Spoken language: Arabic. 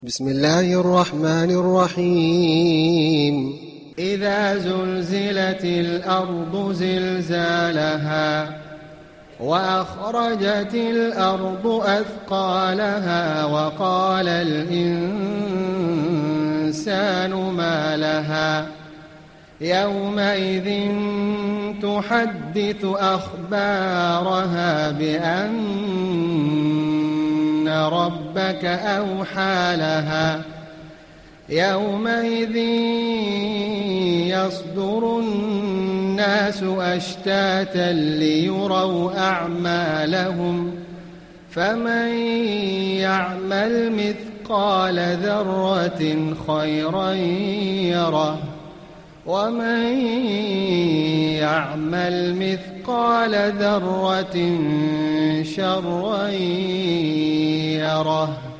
بسم الله الرحمن الرحيم إذا زلزلت الأرض زلزالها وأخرجت الأرض أثقالها وقال الإنسان ما لها يومئذ تحدث أخبارها بأن ربك أوحى لها يومئذ يصدر الناس أشتاتا ليروا أعمالهم فمن يعمل مثقال ذرة خيرا يره ومن يعمل مثقال ذرة شرا يره.